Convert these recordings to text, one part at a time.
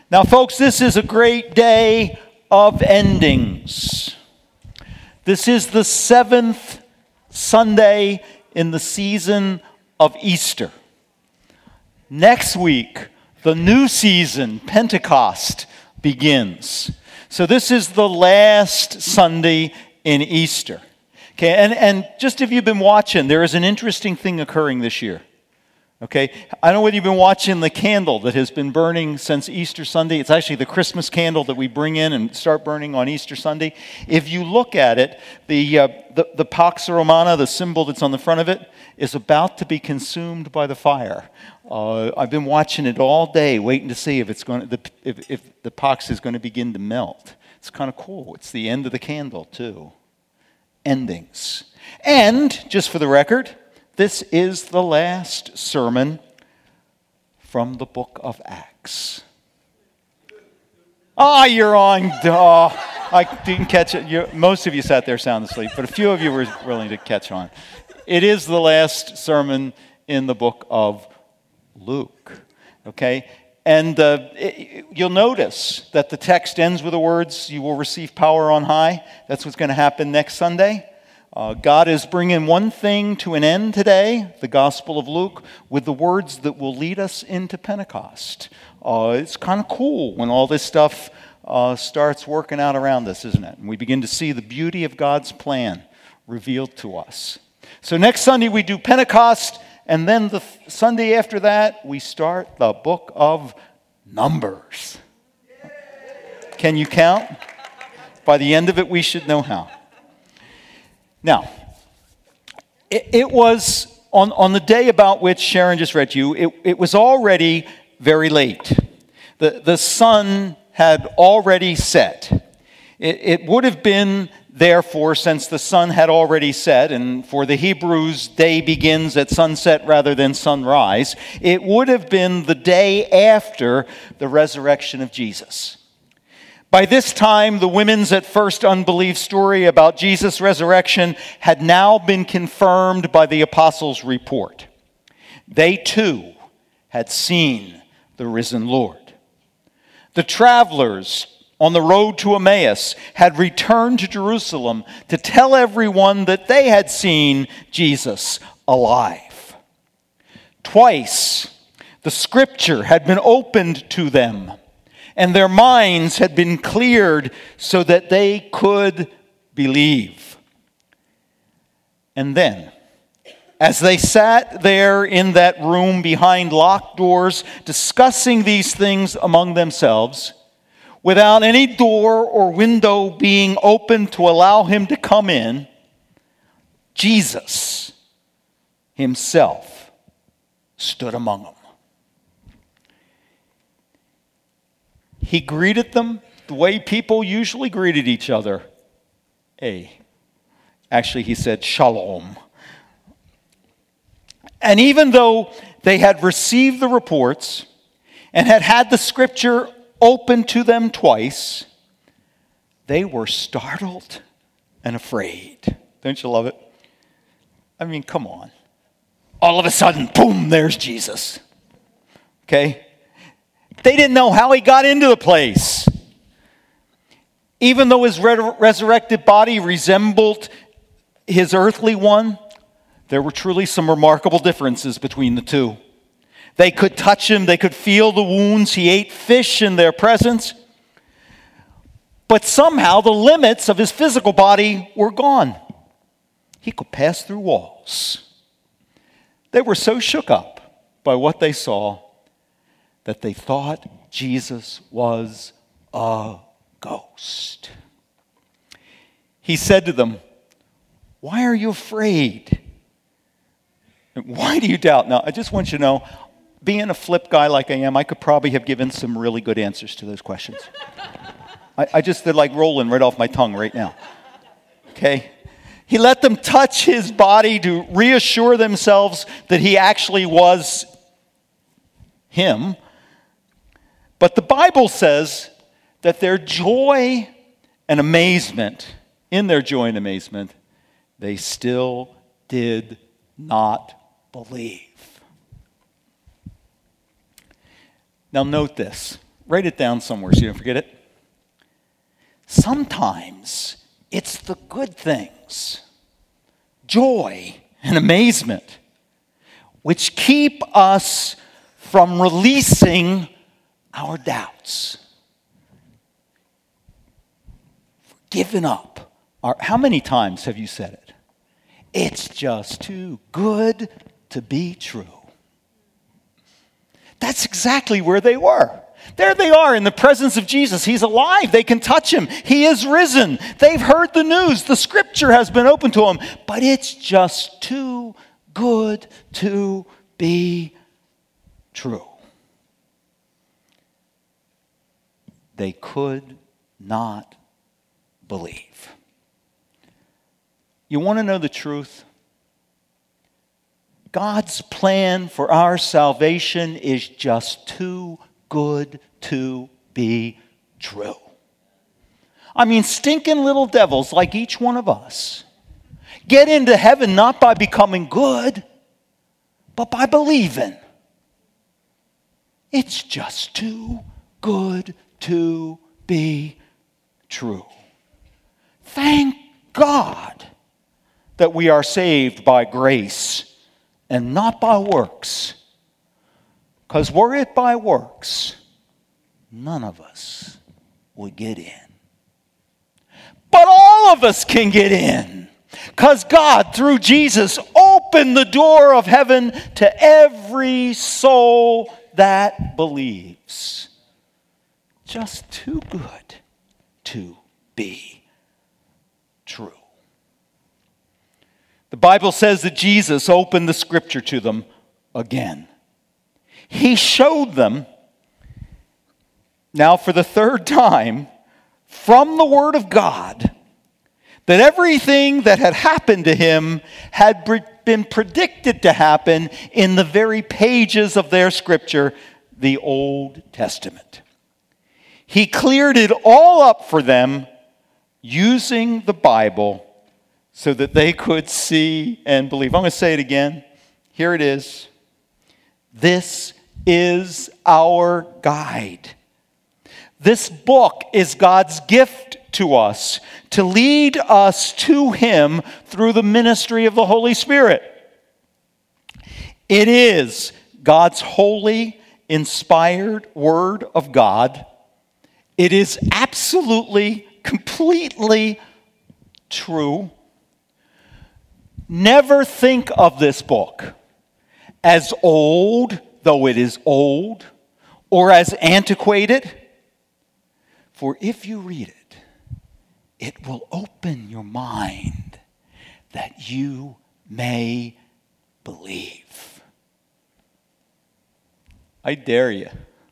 Now, folks, this is a great day of endings. This is the 7th Sunday in the season of Easter. Next week, the new season, Pentecost, begins. So this is the last Sunday in Easter. Okay, and just if you've been watching, there is an interesting thing occurring this year. Okay, I don't know whether you've been watching the candle that has been burning since Easter Sunday. It's actually the Christmas candle that we bring in and start burning on Easter Sunday. If you look at it, the Pax Romana, the symbol that's on the front of it, is about to be consumed by the fire. I've been watching it all day, waiting to see if the Pax is going to begin to melt. It's kind of cool. It's the end of the candle too. Endings. And just for the record, this is the last sermon from the book of Acts. You're on. I didn't catch it. Most of you sat there sound asleep, but a few of you were willing to catch on. It is the last sermon in the book of Luke. Okay? And you'll notice that the text ends with the words, "You will receive power on high." That's what's going to happen next Sunday. God is bringing one thing to an end today, the Gospel of Luke, with the words that will lead us into Pentecost. It's kind of cool when all this stuff starts working out around us, isn't it? And we begin to see the beauty of God's plan revealed to us. So next Sunday we do Pentecost, and then the Sunday after that we start the book of Numbers. Can you count? By the end of it we should know how. Now, it was on the day about which Sharon just read to you, it was already very late. The sun had already set. It would have been, therefore, since the sun had already set, and for the Hebrews, day begins at sunset rather than sunrise, it would have been the day after the resurrection of Jesus. By this time, the women's at first unbelief story about Jesus' resurrection had now been confirmed by the apostles' report. They too had seen the risen Lord. The travelers on the road to Emmaus had returned to Jerusalem to tell everyone that they had seen Jesus alive. Twice, the scripture had been opened to them, and their minds had been cleared so that they could believe. And then, as they sat there in that room behind locked doors, discussing these things among themselves, without any door or window being open to allow him to come in, Jesus himself stood among them. He greeted them the way people usually greeted each other. Actually, he said shalom. And even though they had received the reports and had had the scripture open to them twice, they were startled and afraid. Don't you love it? I mean, come on. All of a sudden, boom, there's Jesus. Okay? They didn't know how he got into the place. Even though his resurrected body resembled his earthly one, there were truly some remarkable differences between the two. They could touch him, they could feel the wounds, he ate fish in their presence. But somehow the limits of his physical body were gone. He could pass through walls. They were so shook up by what they saw that they thought Jesus was a ghost. He said to them, "Why are you afraid? Why do you doubt?" Now, I just want you to know, being a flip guy like I am, I could probably have given some really good answers to those questions. I just, they're like rolling right off my tongue right now. Okay? He let them touch his body to reassure themselves that he actually was him. But the Bible says that their joy and amazement, in their joy and amazement, they still did not believe. Now note this. Write it down somewhere so you don't forget it. Sometimes it's the good things, joy and amazement, which keep us from releasing our doubts. Giving up. How many times have you said it? It's just too good to be true. That's exactly where they were. There they are in the presence of Jesus. He's alive. They can touch him. He is risen. They've heard the news. The scripture has been opened to them. But it's just too good to be true. They could not believe. You want to know the truth? God's plan for our salvation is just too good to be true. I mean, stinking little devils like each one of us get into heaven not by becoming good, but by believing. It's just too good to be true. Thank God that we are saved by grace and not by works. Because were it by works, none of us would get in. But all of us can get in. Because God, through Jesus, opened the door of heaven to every soul that believes. Just too good to be true. The Bible says that Jesus opened the scripture to them again. He showed them, now for the third time, from the Word of God, that everything that had happened to him had been predicted to happen in the very pages of their scripture, the Old Testament. He cleared it all up for them using the Bible so that they could see and believe. I'm going to say it again. Here it is. This is our guide. This book is God's gift to us to lead us to Him through the ministry of the Holy Spirit. It is God's holy, inspired Word of God. It is absolutely, completely true. Never think of this book as old, though it is old, or as antiquated. For if you read it, it will open your mind that you may believe. I dare you.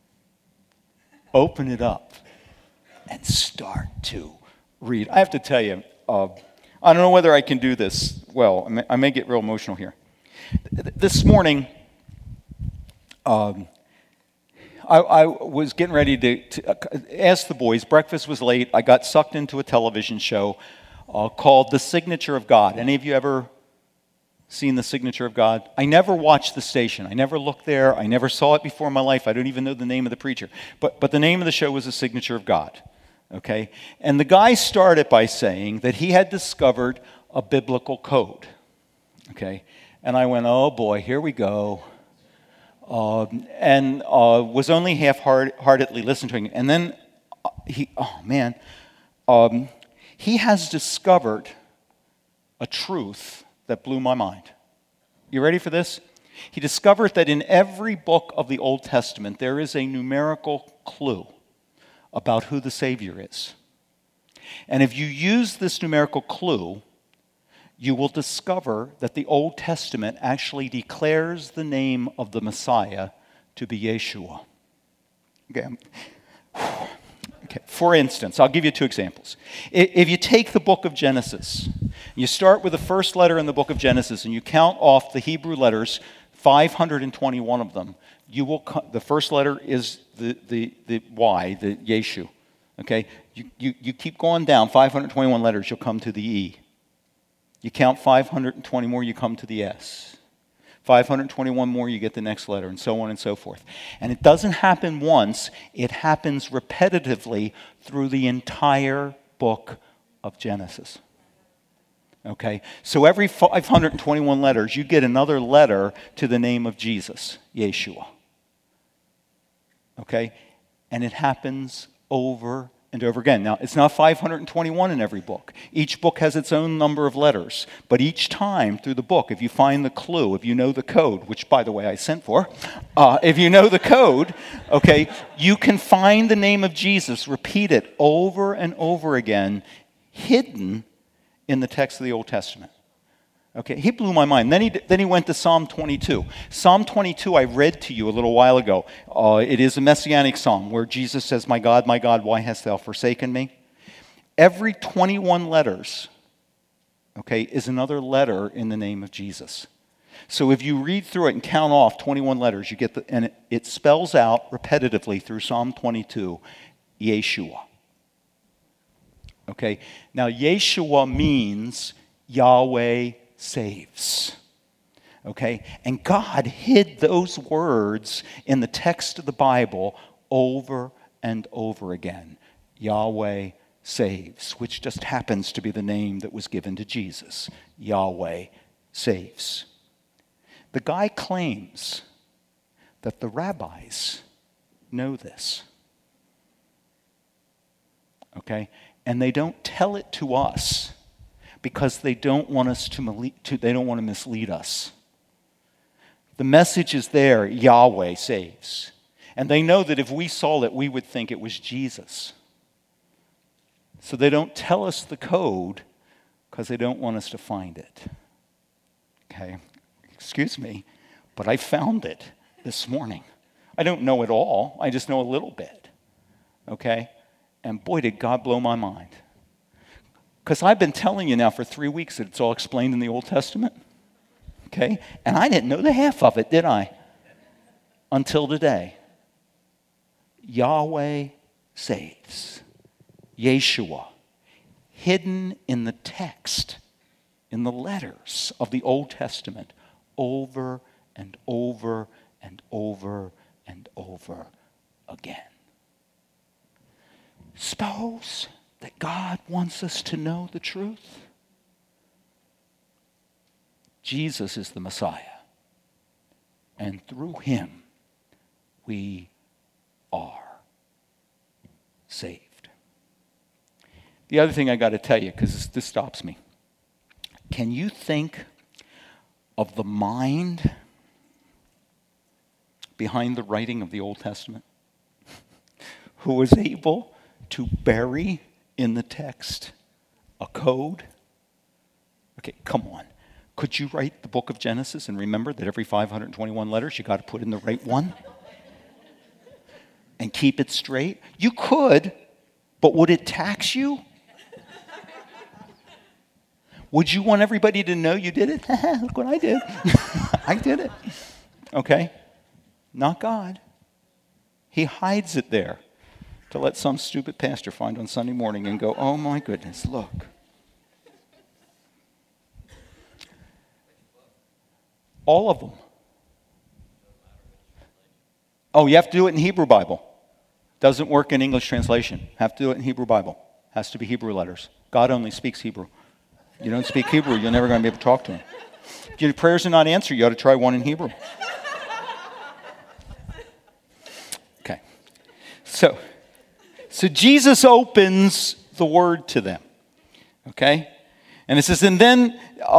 Open it up and start to read. I have to tell you, I don't know whether I can do this well. I may get real emotional here. This morning, I was getting ready to ask the boys. Breakfast was late. I got sucked into a television show called The Signature of God. Any of you ever seen The Signature of God? I never watched the station. I never looked there. I never saw it before in my life. I don't even know the name of the preacher. But the name of the show was The Signature of God. Okay? And the guy started by saying that he had discovered a biblical code. Okay? And I went, oh boy, here we go. And was only half-heartedly listening to him. And then he has discovered a truth that blew my mind. You ready for this? He discovered that in every book of the Old Testament, there is a numerical clue about who the Savior is. And if you use this numerical clue, you will discover that the Old Testament actually declares the name of the Messiah to be Yeshua. Okay. For instance, I'll give you two examples. If you take the book of Genesis, you start with the first letter in the book of Genesis, and you count off the Hebrew letters, 521 of them. The first letter is the Y, the Yeshu. Okay? You keep going down, 521 letters, you'll come to the E. You count 520 more, you come to the S. 521 more, you get the next letter, and so on and so forth. And it doesn't happen once, it happens repetitively through the entire book of Genesis. Okay? So every 521 letters, you get another letter to the name of Jesus, Yeshua. Okay? And it happens over and over again. Now, it's not 521 in every book. Each book has its own number of letters. But each time through the book, if you find the clue, if you know the code, which, by the way, I sent for, if you know the code, okay, you can find the name of Jesus, repeat it over and over again, hidden in the text of the Old Testament. Okay, he blew my mind. Then he went to Psalm 22. Psalm 22 I read to you a little while ago. It is a messianic psalm where Jesus says, my God, why hast thou forsaken me? Every 21 letters, okay, is another letter in the name of Jesus. So if you read through it and count off 21 letters, you get and it spells out repetitively through Psalm 22, Yeshua. Okay, now Yeshua means Yahweh saves. Okay? And God hid those words in the text of the Bible over and over again. Yahweh saves, which just happens to be the name that was given to Jesus. Yahweh saves. The guy claims that the rabbis know this. Okay? And they don't tell it to us because they don't want us they don't want to mislead us. The message is there, Yahweh saves. And they know that if we saw it, we would think it was Jesus. So they don't tell us the code because they don't want us to find it. Okay? Excuse me, but I found it this morning. I don't know it all. I just know a little bit. Okay? And boy, did God blow my mind. Because I've been telling you now for 3 weeks that it's all explained in the Old Testament. Okay? And I didn't know the half of it, did I? Until today. Yahweh saves. Yeshua. Hidden in the text, in the letters of the Old Testament, over and over and over and over again. Suppose that God wants us to know the truth. Jesus is the Messiah. And through him, we are saved. The other thing I got to tell you, because this stops me. Can you think of the mind behind the writing of the Old Testament who was able to bury in the text a code? Okay, come on. Could you write the book of Genesis and remember that every 521 letters you got to put in the right one? And keep it straight? You could, but would it tax you? Would you want everybody to know you did it? Look what I did. I did it. Okay? Not God. He hides it there to let some stupid pastor find on Sunday morning and go, oh my goodness, look. All of them. Oh, you have to do it in Hebrew Bible. Doesn't work in English translation. Have to do it in Hebrew Bible. Has to be Hebrew letters. God only speaks Hebrew. You don't speak Hebrew, you're never going to be able to talk to him. If your prayers are not answered, you ought to try one in Hebrew. Okay. So Jesus opens the word to them. Okay? And it says, and then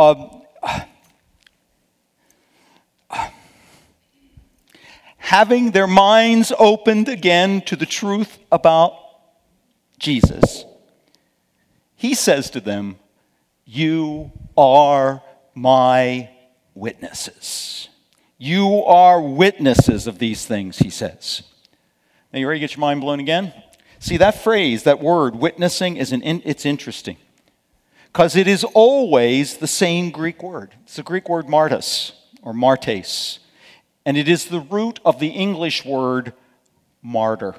having their minds opened again to the truth about Jesus, he says to them, you are my witnesses. You are witnesses of these things, he says. Now, you ready to get your mind blown again? See, that phrase, that word, witnessing, it's interesting. Because it is always the same Greek word. It's the Greek word martus, or martes. And it is the root of the English word martyr.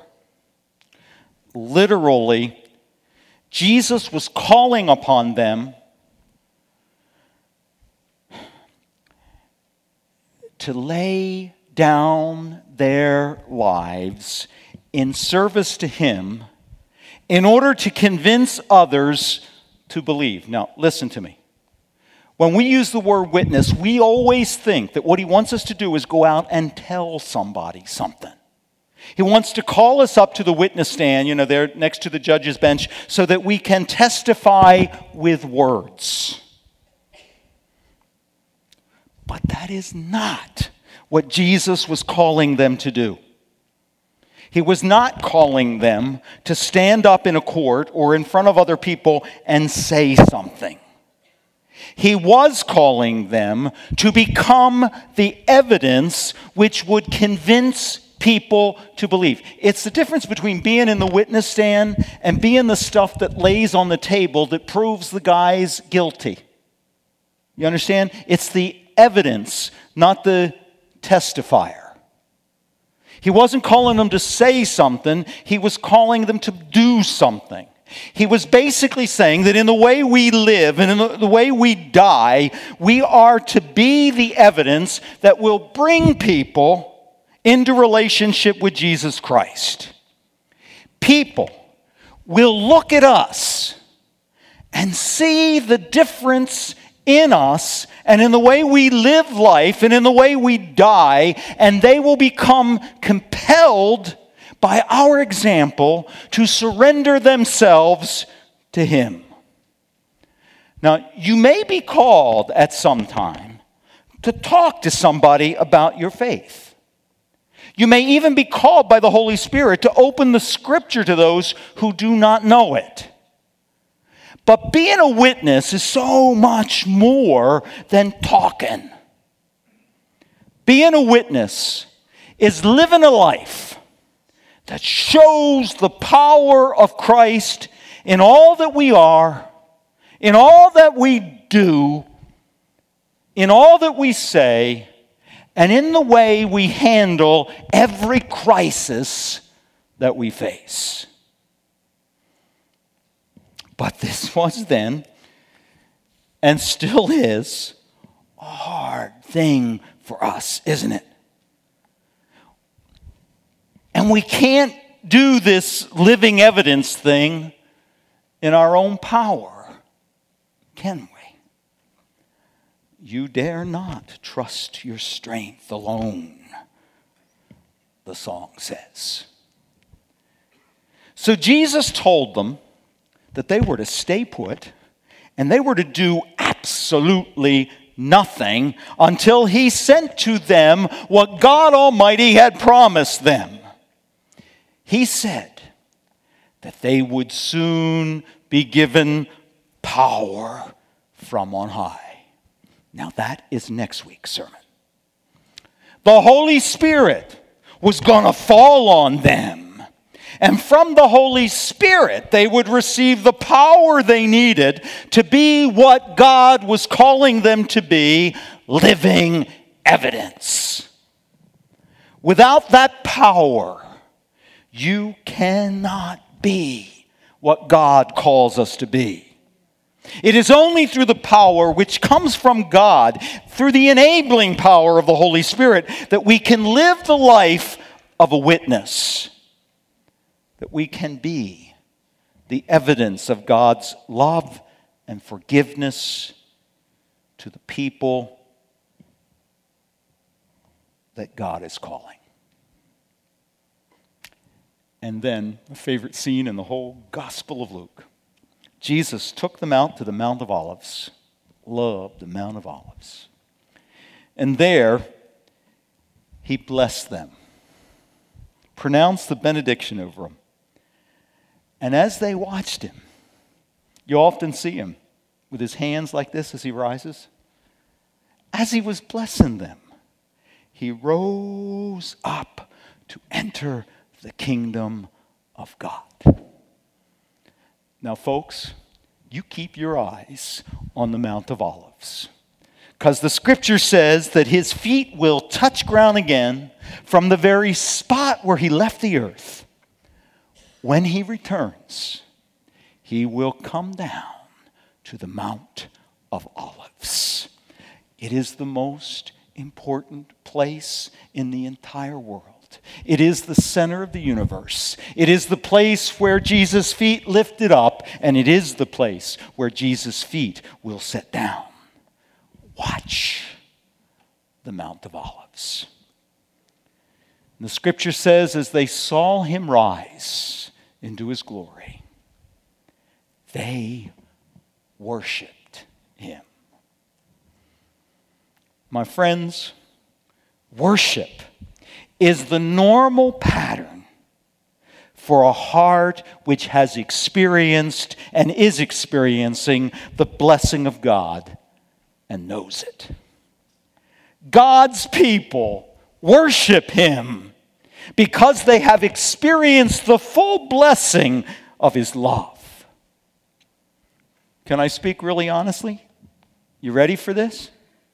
Literally, Jesus was calling upon them to lay down their lives in service to Him in order to convince others to believe. Now, listen to me. When we use the word witness, we always think that what He wants us to do is go out and tell somebody something. He wants to call us up to the witness stand, there next to the judge's bench, so that we can testify with words. But that is not what Jesus was calling them to do. He was not calling them to stand up in a court or in front of other people and say something. He was calling them to become the evidence which would convince people to believe. It's the difference between being in the witness stand and being the stuff that lays on the table that proves the guy's guilty. You understand? It's the evidence, not the testifier. He wasn't calling them to say something. He was calling them to do something. He was basically saying that in the way we live and in the way we die, we are to be the evidence that will bring people into relationship with Jesus Christ. People will look at us and see the difference in us and in the way we live life and in the way we die, and they will become compelled by our example to surrender themselves to Him. Now, you may be called at some time to talk to somebody about your faith. You may even be called by the Holy Spirit to open the Scripture to those who do not know it. But being a witness is so much more than talking. Being a witness is living a life that shows the power of Christ in all that we are, in all that we do, in all that we say, and in the way we handle every crisis that we face. But this was then, and still is, a hard thing for us, isn't it? And we can't do this living evidence thing in our own power, can we? You dare not trust your strength alone, the song says. So Jesus told them that they were to stay put and they were to do absolutely nothing until He sent to them what God Almighty had promised them. He said that they would soon be given power from on high. Now that is next week's sermon. The Holy Spirit was going to fall on them. And from the Holy Spirit, they would receive the power they needed to be what God was calling them to be, living evidence. Without that power, you cannot be what God calls us to be. It is only through the power which comes from God, through the enabling power of the Holy Spirit, that we can live the life of a witness. That we can be the evidence of God's love and forgiveness to the people that God is calling. And then, my favorite scene in the whole Gospel of Luke. Jesus took them out to the Mount of Olives. Loved the Mount of Olives. And there, He blessed them. Pronounced the benediction over them. And as they watched Him, you often see Him with His hands like this as He rises. As He was blessing them, He rose up to enter the kingdom of God. Now, folks, you keep your eyes on the Mount of Olives. Because the Scripture says that His feet will touch ground again from the very spot where He left the earth. When He returns, He will come down to the Mount of Olives. It is the most important place place in the entire world. It is the center of the universe. It is the place where Jesus' feet lifted up, and it is the place where Jesus' feet will sit down. Watch the Mount of Olives. And the scripture says, as they saw him rise into his glory, they worshiped him. My friends, worship is the normal pattern for a heart which has experienced and is experiencing the blessing of God and knows it. God's people worship him because they have experienced the full blessing of his love. Can I speak really honestly? You ready for this?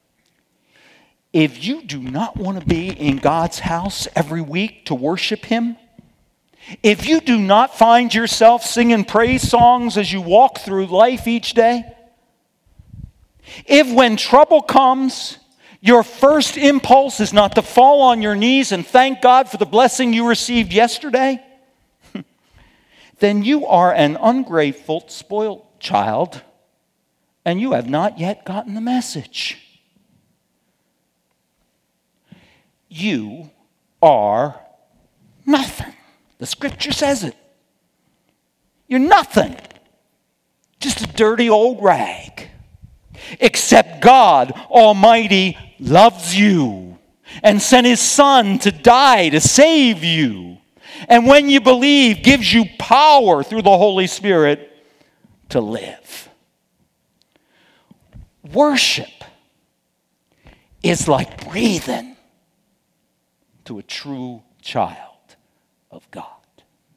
If you do not want to be in God's house every week to worship him, if you do not find yourself singing praise songs as you walk through life each day, if when trouble comes, your first impulse is not to fall on your knees and thank God for the blessing you received yesterday, then you are an ungrateful, spoiled child, and you have not yet gotten the message. You are nothing. The scripture says it. You're nothing. Just a dirty old rag. Except God Almighty loves you and sent his Son to die to save you. And when you believe, gives you power through the Holy Spirit to live. Worship is like breathing to a true child of God.